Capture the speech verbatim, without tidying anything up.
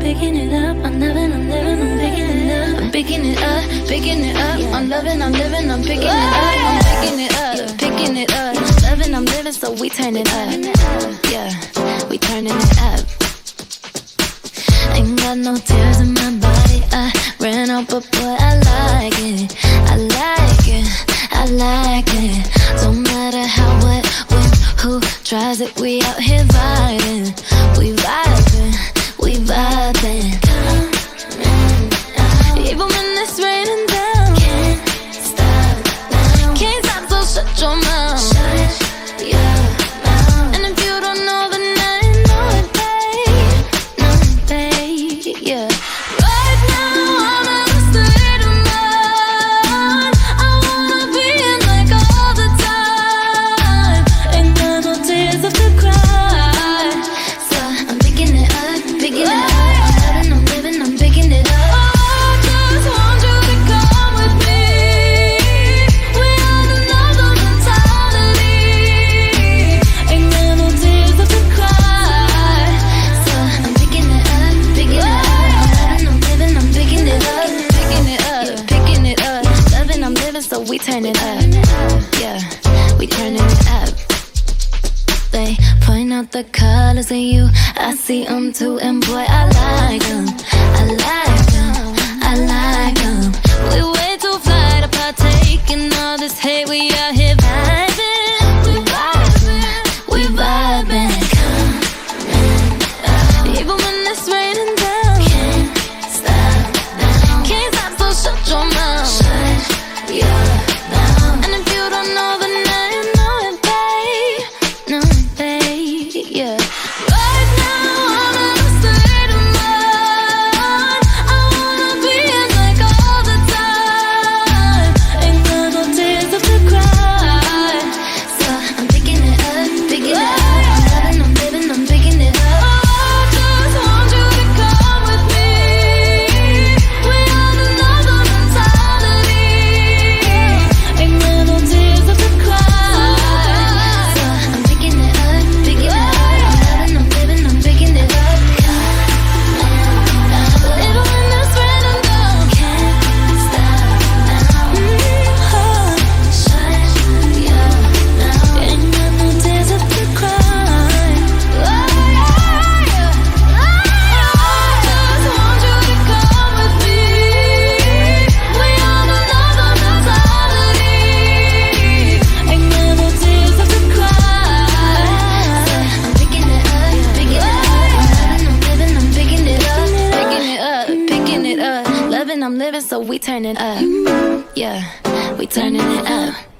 picking it up. I'm loving, I'm living, I'm picking it up. I'm picking it up, picking it up. I'm loving, I'm living, I'm picking it up. I'm picking it up, picking it up. Loving, I'm living, so we turn it up. Yeah, we turning it up. Ain't got no tears in my body. I ran out, but boy, I like it. I like it, I like it. Don't matter how, what, when, who tries it. We out here vibing, we vibing, we vibing. Even when it's raining down, can't stop now. Can't stop, so shut your mouth. Shut your mouth. And if you don't know, then I know it, babe. No, babe, yeah. Right now, I'm in a state of mind. I wanna be in like all the time. Ain't got no tears left to cry. So I'm picking it up, picking it up. I'm loving, I'm living, I'm picking it up. So we turn it up, yeah, we turning it up. They point out the colors in you, I see them too, and boy, I like them, I like them, I like them. We way too fly to partake in all this hate, we out here vibing, we vibing, we vibing. Even when it's raining down, can't stop now. Can't stop, so shut your mouth. Shut your mouth. And if you don't know, then I know it, babe. No, babe, yeah. Right now, I'm in a state of mind. I wanna be in like all the time. Ain't got no tears left to cry. So I'm picking it up, picking it up. I'm loving, I'm living, I'm picking it up. I'm living, so we turn it up. Yeah, we turning it up.